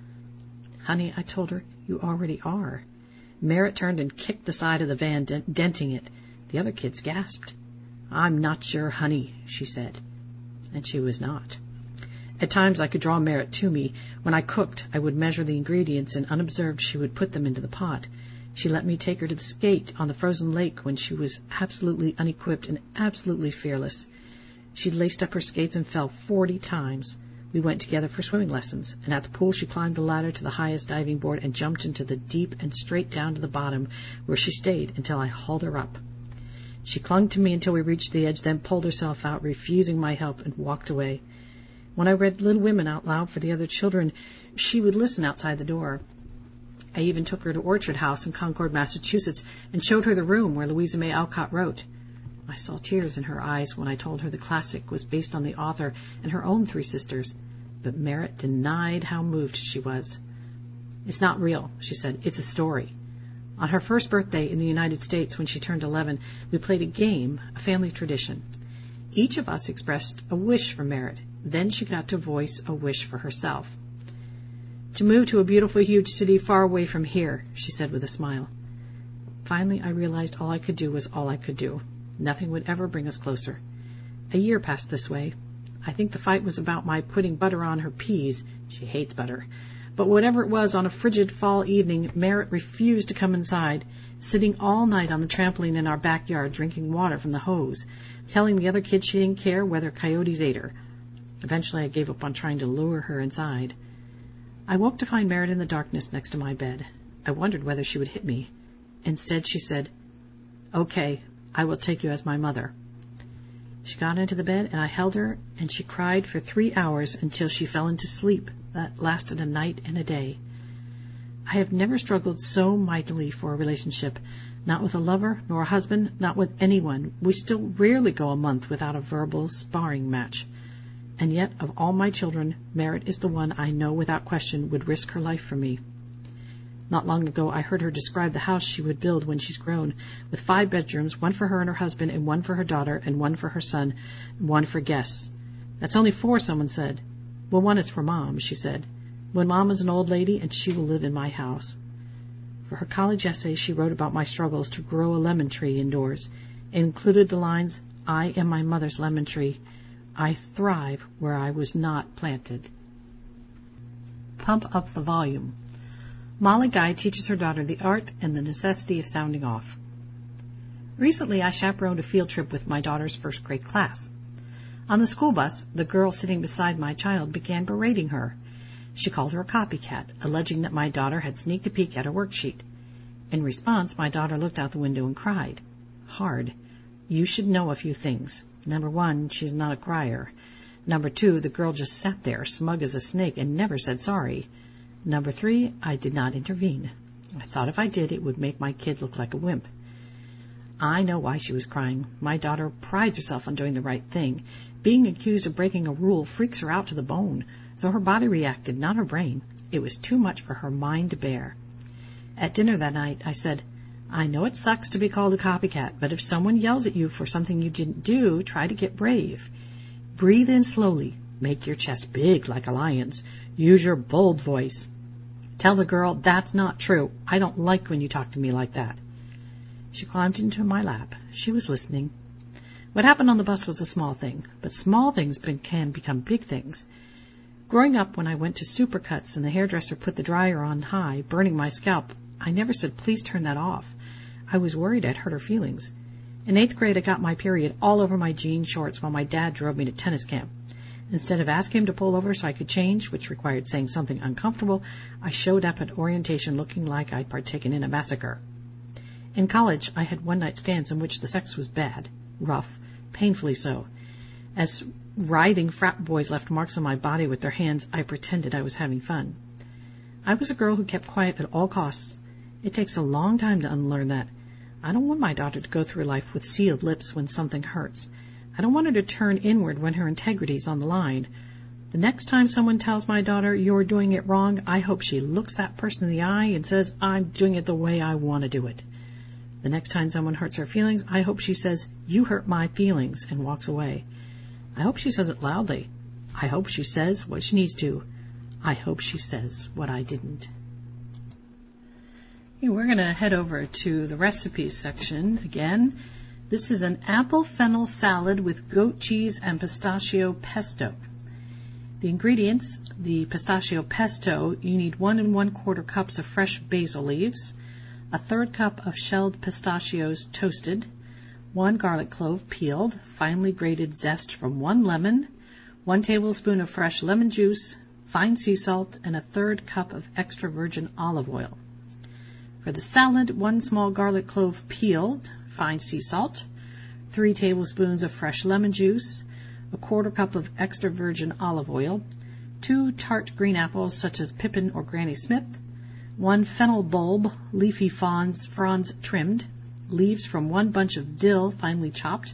Honey, I told her, you already are. Merritt turned and kicked the side of the van, denting it. The other kids gasped. I'm not sure, honey, she said. And she was not. At times I could draw Merritt to me. When I cooked, I would measure the ingredients, and unobserved she would put them into the pot. She let me take her to the skate on the frozen lake when she was absolutely unequipped and absolutely fearless. She'd laced up her skates and fell 40 times. We went together for swimming lessons, and at the pool she climbed the ladder to the highest diving board and jumped into the deep and straight down to the bottom, where she stayed until I hauled her up. She clung to me until we reached the edge, then pulled herself out, refusing my help, and walked away. When I read Little Women out loud for the other children, she would listen outside the door. I even took her to Orchard House in Concord, Massachusetts, and showed her the room where Louisa May Alcott wrote. I saw tears in her eyes when I told her the classic was based on the author and her own 3 sisters, but Merritt denied how moved she was. "It's not real," she said. "It's a story." On her first birthday in the United States, when she turned 11, we played a game, a family tradition. Each of us expressed a wish for Merritt. Then she got to voice a wish for herself. "To move to a beautiful, huge city far away from here," she said with a smile. Finally, I realized all I could do was all I could do. Nothing would ever bring us closer. A year passed this way. I think the fight was about my putting butter on her peas. She hates butter. But whatever it was, on a frigid fall evening, Merritt refused to come inside, sitting all night on the trampoline in our backyard, drinking water from the hose, telling the other kids she didn't care whether coyotes ate her. Eventually, I gave up on trying to lure her inside. I woke to find Merritt in the darkness next to my bed. I wondered whether she would hit me. Instead, she said, "Okay, I will take you as my mother." She got into the bed, and I held her, and she cried for 3 hours until she fell into sleep. That lasted a night and a day. I have never struggled so mightily for a relationship, not with a lover, nor a husband, not with anyone. We still rarely go a month without a verbal sparring match. And yet, of all my children, Merritt is the one I know without question would risk her life for me. Not long ago, I heard her describe the house she would build when she's grown, with 5 bedrooms, 1 for her and her husband, and 1 for her daughter, and 1 for her son, and 1 for guests. "That's only 4, someone said. "Well, 1 is for Mom," she said. "When Mom is an old lady, and she will live in my house." For her college essay, she wrote about my struggles to grow a lemon tree indoors. It included the lines, "I am my mother's lemon tree. I thrive where I was not planted." Pump up the volume. Molly Guy teaches her daughter the art and the necessity of sounding off. Recently, I chaperoned a field trip with my daughter's first-grade class. On the school bus, the girl sitting beside my child began berating her. She called her a copycat, alleging that my daughter had sneaked a peek at her worksheet. In response, my daughter looked out the window and cried. Hard. You should know a few things. Number 1, she's not a crier. Number 2, the girl just sat there, smug as a snake, and never said sorry. Number 3, I did not intervene. I thought if I did, it would make my kid look like a wimp. I know why she was crying. My daughter prides herself on doing the right thing. Being accused of breaking a rule freaks her out to the bone, so her body reacted, not her brain. It was too much for her mind to bear. At dinner that night, I said, "I know it sucks to be called a copycat, but if someone yells at you for something you didn't do, try to get brave. Breathe in slowly. Make your chest big like a lion's. Use your bold voice. Tell the girl, that's not true. I don't like when you talk to me like that." She climbed into my lap. She was listening. What happened on the bus was a small thing, but small things can become big things. Growing up, when I went to Supercuts and the hairdresser put the dryer on high, burning my scalp, I never said, "Please turn that off." I was worried I'd hurt her feelings. In 8th grade, I got my period all over my jean shorts while my dad drove me to tennis camp. Instead of asking him to pull over so I could change, which required saying something uncomfortable, I showed up at orientation looking like I'd partaken in a massacre. In college, I had one-night stands in which the sex was bad, rough, painfully so. As writhing frat boys left marks on my body with their hands, I pretended I was having fun. I was a girl who kept quiet at all costs. It takes a long time to unlearn that. I don't want my daughter to go through life with sealed lips when something hurts. I don't want her to turn inward when her integrity's on the line. The next time someone tells my daughter, "You're doing it wrong," I hope she looks that person in the eye and says, "I'm doing it the way I want to do it." The next time someone hurts her feelings, I hope she says, "You hurt my feelings," and walks away. I hope she says it loudly. I hope she says what she needs to. I hope she says what I didn't. We're going to head over to the recipes section again. This is an apple fennel salad with goat cheese and pistachio pesto. The ingredients: the pistachio pesto, you need 1 1/4 cups of fresh basil leaves, a 1/3 cup of shelled pistachios toasted, 1 garlic clove peeled, finely grated zest from 1 lemon, 1 tablespoon of fresh lemon juice, fine sea salt, and a 1/3 cup of extra virgin olive oil. For the salad, 1 small garlic clove peeled, fine sea salt, 3 tablespoons of fresh lemon juice, a 1/4 cup of extra virgin olive oil, 2 tart green apples such as Pippin or Granny Smith, 1 fennel bulb, leafy fronds trimmed, leaves from 1 bunch of dill finely chopped,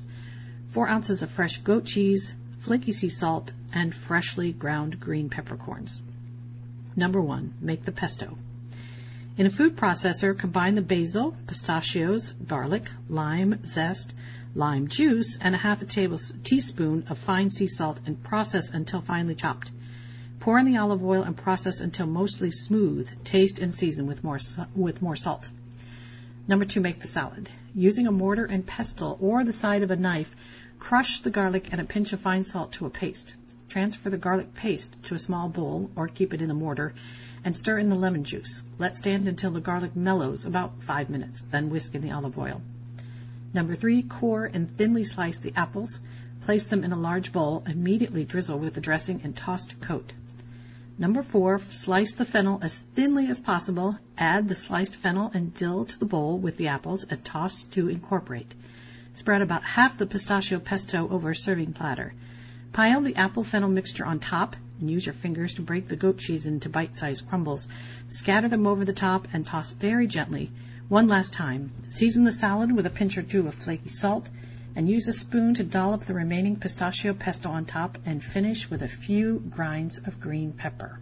4 ounces of fresh goat cheese, flaky sea salt, and freshly ground green peppercorns. Number 1, make the pesto. In a food processor, combine the basil, pistachios, garlic, lime zest, lime juice, and a 1/2 teaspoon of fine sea salt and process until finely chopped. Pour in the olive oil and process until mostly smooth. Taste and season with more salt. Number 2, make the salad. Using a mortar and pestle or the side of a knife, crush the garlic and a pinch of fine salt to a paste. Transfer the garlic paste to a small bowl or keep it in the mortar and stir in the lemon juice. Let stand until the garlic mellows, about 5 minutes, then whisk in the olive oil. Number 3, core and thinly slice the apples. Place them in a large bowl, immediately drizzle with the dressing and toss to coat. Number 4, slice the fennel as thinly as possible. Add the sliced fennel and dill to the bowl with the apples and toss to incorporate. Spread about half the pistachio pesto over a serving platter. Pile the apple-fennel mixture on top and use your fingers to break the goat cheese into bite-sized crumbles. Scatter them over the top and toss very gently. One last time. Season the salad with a pinch or 2 of flaky salt and use a spoon to dollop the remaining pistachio pesto on top and finish with a few grinds of green pepper.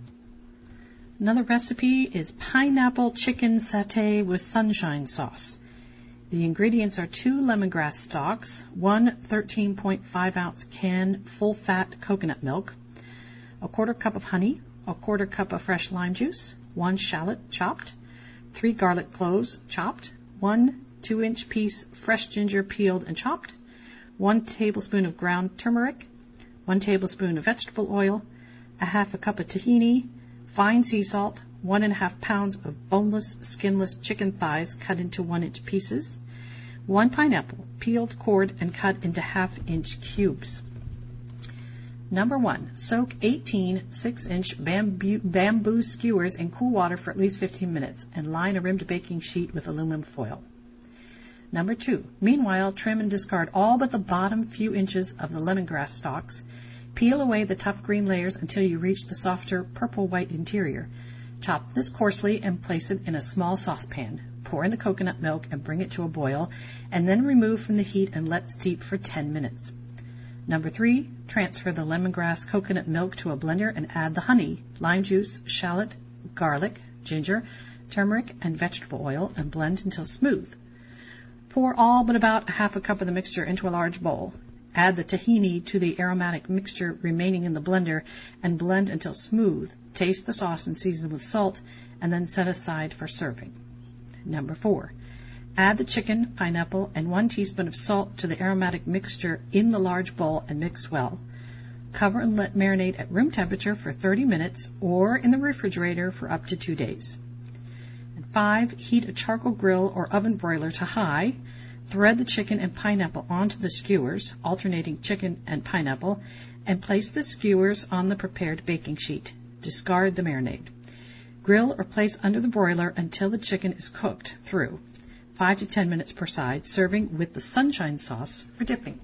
Another recipe is pineapple chicken satay with sunshine sauce. The ingredients are 2 lemongrass stalks, 1 13.5 ounce can full-fat coconut milk, a 1/4 cup of honey, a 1/4 cup of fresh lime juice, 1 shallot chopped, 3 garlic cloves chopped, 1 2-inch piece fresh ginger peeled and chopped, 1 tablespoon of ground turmeric, 1 tablespoon of vegetable oil, a 1/2 cup of tahini, fine sea salt, 1 1/2 pounds of boneless, skinless chicken thighs cut into 1-inch pieces, 1 pineapple, peeled, cored, and cut into 1/2-inch cubes. Number 1, soak 18 6-inch bamboo skewers in cool water for at least 15 minutes and line a rimmed baking sheet with aluminum foil. Number 2, meanwhile, trim and discard all but the bottom few inches of the lemongrass stalks. Peel away the tough green layers until you reach the softer purple-white interior. Chop this coarsely and place it in a small saucepan. Pour in the coconut milk and bring it to a boil, and then remove from the heat and let steep for 10 minutes. Number 3, transfer the lemongrass coconut milk to a blender and add the honey, lime juice, shallot, garlic, ginger, turmeric, and vegetable oil and blend until smooth. Pour all but about 1/2 cup of the mixture into a large bowl. Add the tahini to the aromatic mixture remaining in the blender and blend until smooth. Taste the sauce and season with salt and then set aside for serving. Number 4, add the chicken, pineapple, and 1 teaspoon of salt to the aromatic mixture in the large bowl and mix well. Cover and let marinate at room temperature for 30 minutes or in the refrigerator for up to 2 days. And 5, heat a charcoal grill or oven broiler to high. Thread the chicken and pineapple onto the skewers, alternating chicken and pineapple, and place the skewers on the prepared baking sheet. Discard the marinade. Grill or place under the broiler until the chicken is cooked through, 5 to 10 minutes per side, serving with the sunshine sauce for dipping.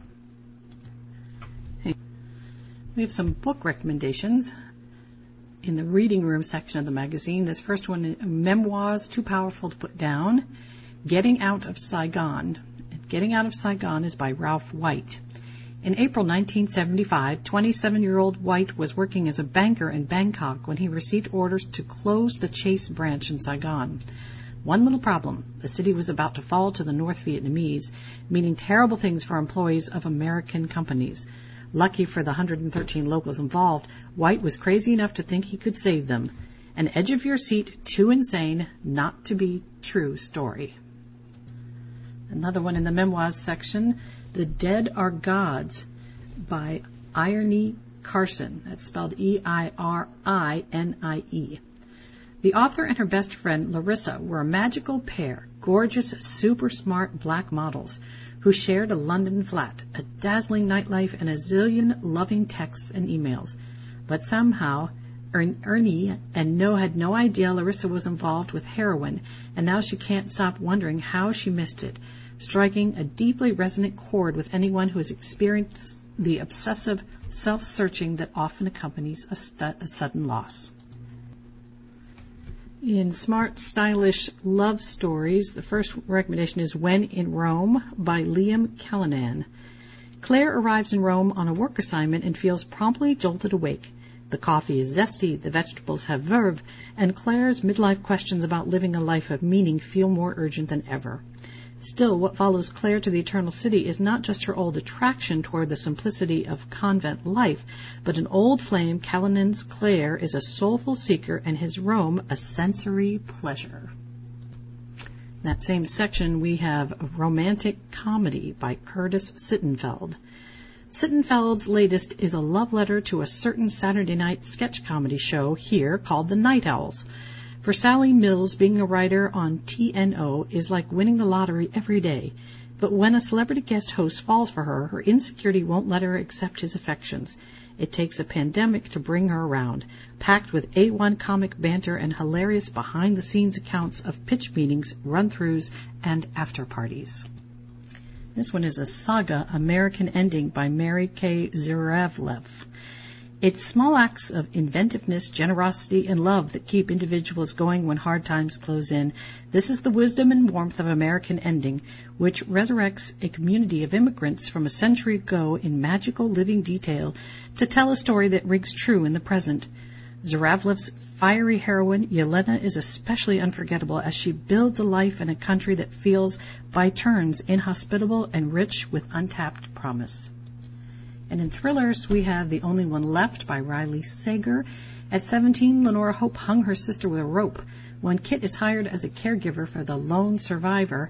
We have some book recommendations in the reading room section of the magazine. This first one, Memoirs Too Powerful to Put Down, Getting Out of Saigon. Getting Out of Saigon is by Ralph White. In April 1975, 27-year-old White was working as a banker in Bangkok when he received orders to close the Chase branch in Saigon. One little problem: the city was about to fall to the North Vietnamese, meaning terrible things for employees of American companies. Lucky for the 113 locals involved, White was crazy enough to think he could save them. An edge of your seat, too insane not to be true story. Another one in the memoirs section, The Dead Are Gods by Irene Carson. That's spelled E-I-R-I-N-I-E. The author and her best friend, Larissa, were a magical pair, gorgeous, super smart black models who shared a London flat, a dazzling nightlife, and a zillion loving texts and emails. But somehow, Ernie and had no idea Larissa was involved with heroin, and now she can't stop wondering how she missed it, striking a deeply resonant chord with anyone who has experienced the obsessive self-searching that often accompanies a sudden loss. In smart, stylish love stories, the first recommendation is When in Rome by Liam Callanan. Claire arrives in Rome on a work assignment and feels promptly jolted awake. The coffee is zesty, the vegetables have verve, and Claire's midlife questions about living a life of meaning feel more urgent than ever. Still, what follows Claire to the Eternal City is not just her old attraction toward the simplicity of convent life, but an old flame. Callanan's Claire is a soulful seeker, and his Rome a sensory pleasure. In that same section, we have a romantic comedy by Curtis Sittenfeld. Sittenfeld's latest is a love letter to a certain Saturday night sketch comedy show here called The Night Owls. For Sally Mills, being a writer on TNO is like winning the lottery every day. But when a celebrity guest host falls for her, her insecurity won't let her accept his affections. It takes a pandemic to bring her around, packed with A1 comic banter and hilarious behind-the-scenes accounts of pitch meetings, run-throughs, and after-parties. This one is a saga, American Ending by Mary K. Zuravlev. It's small acts of inventiveness, generosity, and love that keep individuals going when hard times close in. This is the wisdom and warmth of American Ending, which resurrects a community of immigrants from a century ago in magical living detail to tell a story that rings true in the present. Zuravlev's fiery heroine, Yelena, is especially unforgettable as she builds a life in a country that feels, by turns, inhospitable and rich with untapped promise. And in thrillers, we have The Only One Left by Riley Sager. At 17, Lenora Hope hung her sister with a rope. When Kit is hired as a caregiver for the lone survivor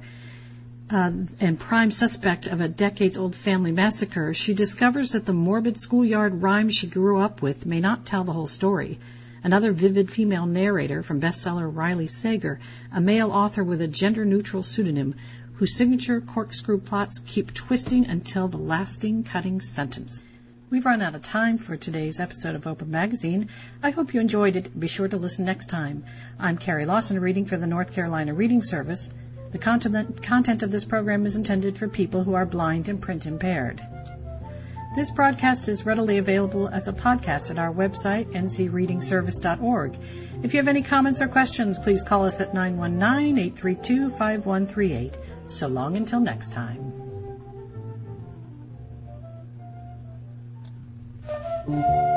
and prime suspect of a decades-old family massacre, she discovers that the morbid schoolyard rhyme she grew up with may not tell the whole story. Another vivid female narrator from bestseller Riley Sager, a male author with a gender-neutral pseudonym, whose signature corkscrew plots keep twisting until the lasting cutting sentence. We've run out of time for today's episode of Open Magazine. I hope you enjoyed it. Be sure to listen next time. I'm Carrie Lawson, reading for the North Carolina Reading Service. The content of this program is intended for people who are blind and print impaired. This broadcast is readily available as a podcast at our website, ncreadingservice.org. If you have any comments or questions, please call us at 919-832-5138. So long until next time.